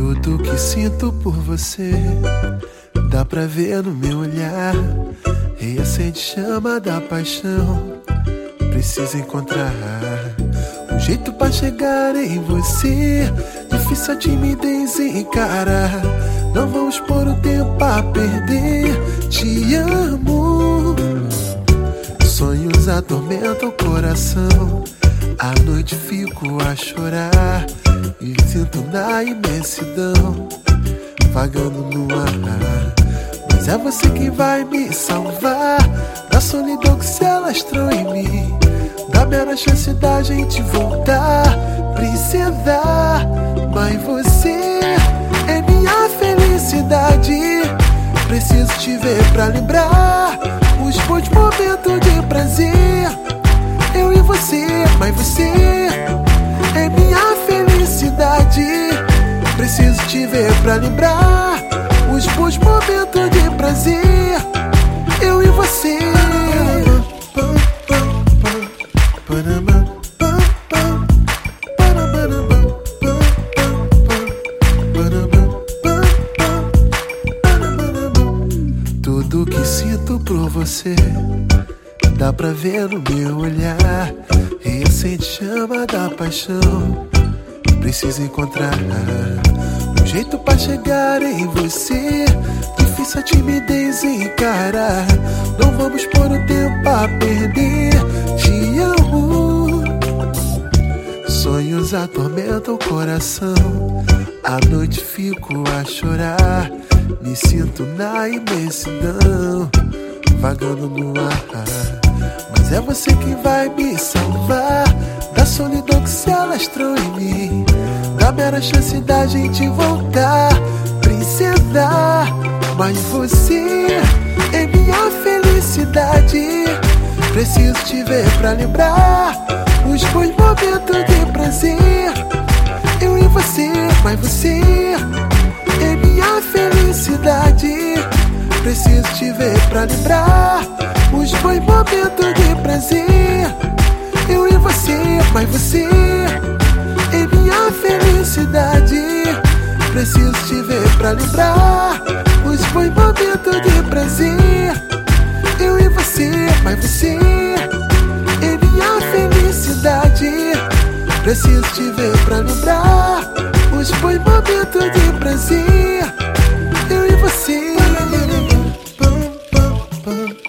Tudo que sinto por você dá pra ver no meu olhar. Reacende chama da paixão. Preciso encontrar um jeito pra chegar em você. Difícil a timidez encarar. Não vamos pôr o tempo a perder. Te amo. Sonhos atormentam o coração. À noite fico a chorar e sinto na imensidão, vagando no ar. Mas é você quem vai me salvar da solidão que se alastrou em mim. Dá-me a chance da gente voltar, princesa. Mas você é minha felicidade. Preciso te ver pra lembrar os bons momentos de prazer. Eu e você, mas você é minha felicidade. Preciso te ver pra lembrar os bons momentos de prazer. Eu e você. Tudo que sinto por você dá pra ver no meu olhar. Reacende chama da paixão. Preciso encontrar um jeito pra chegar em você. Difícil a timidez encarar. Não vamos pôr o tempo a perder. Te amo. Sonhos atormentam o coração. À noite fico a chorar. Me sinto na imensidão, vagando no ar. Mas é você quem vai me salvar da solidão que se alastrou em mim. Dá-me a chance da gente voltar, princesa. Mas você é minha felicidade. Preciso te ver pra lembrar os bons momentos de prazer. Eu e você, mas você é minha felicidade. Preciso te ver pra lembrar os bons momentos de prazer. Eu e você, mas você é minha felicidade. Preciso te ver pra lembrar os bons momentos de prazer. Eu e você, mas você é minha felicidade. Preciso te ver pra lembrar os bons momentos de prazer. Eu e você.